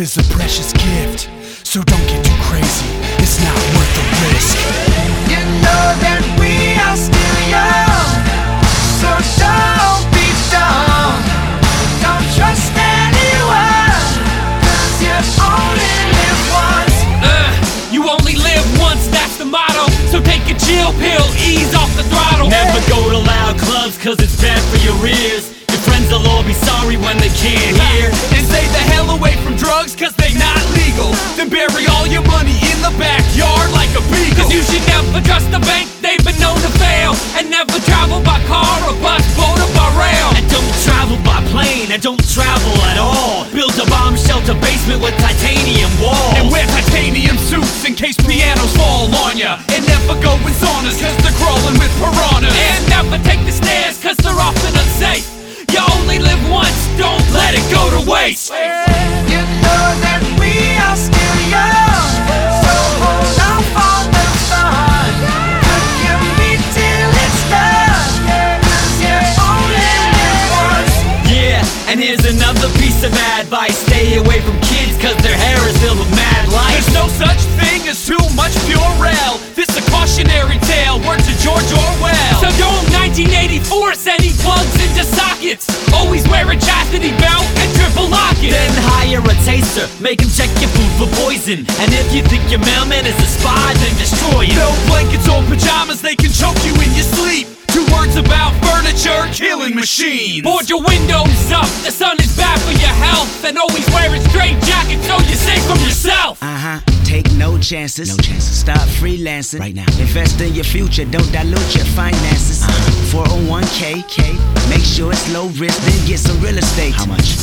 is a precious gift, so don't get too crazy, it's not worth the risk. You know that we are still young, so don't be dumb. Don't trust anyone, 'cause you only live once. You only live once, that's the motto. So take a chill pill, ease off the throttle. Never go to loud clubs, 'cause it's bad for your ears. Your friends will all be sorry when they can't hear. And stay the hell away from drugs, 'cause they not legal. Then bury all your money in the backyard like a beagle. 'Cause you should never trust the bank, they've been known to fail. And never travel by car or bus, boat or by rail. And don't travel by plane, and don't travel at all. Build a bomb shelter basement with titanium walls. And wear titanium suits in case pianos fall on ya. And never go in saunas, 'cause they're crawling with piranhas. And never take the stairs, 'cause they're often unsafe. You only live once, don't let it go to waste. You know that we are still young, so hold on for the fun. Cook your meat till it's done, 'cause you only live once. Yeah, and here's another piece of advice. Stay away from kids, 'cause their hair is filled with mad light. There's no such thing as too much Purell. This a cautionary tale, word to George Orwell. So don't 1984 sending plugs into sockets. Always wear a chastity belt and triple lock it. Then hire a taster, make him check your food for poison. And if you think your mailman is a spy, then destroy him. No blankets or pajamas, they can choke you in your sleep. 2 words about furniture, killing machines. Board your windows up, the sun is bad for your health. And always wear a straight jacket so you're safe from yourself. Take no chances. Start freelancing right now. Invest in your future. Don't dilute your finances. 401k. Make sure it's low risk. Then get some real estate. How much?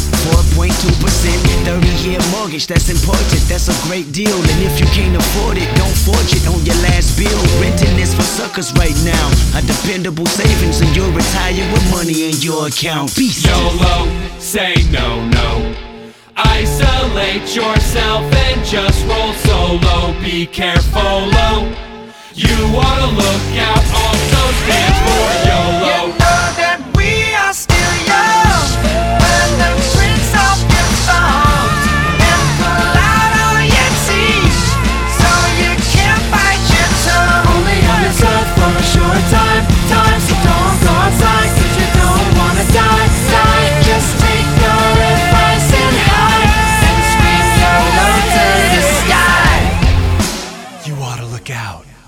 4.2%. 30-year mortgage. That's important. That's a great deal. And if you can't afford it, don't forge it on your last bill. Renting is for suckers right now. A dependable savings, and you'll retire with money in your account. Peace. YOLO, say no. Isolate yourself and just roll solo. Be careful, you ought to look out. Also stand for YOLO. You know that we are still young, when the prince of your thumbs and pull out all your teeth, so you can't bite your tongue. Only on this earth for a short time, so don't go outside, 'cause you don't wanna die. Just take your advice and hide, and scream YOLO to the sky. You ought to look out.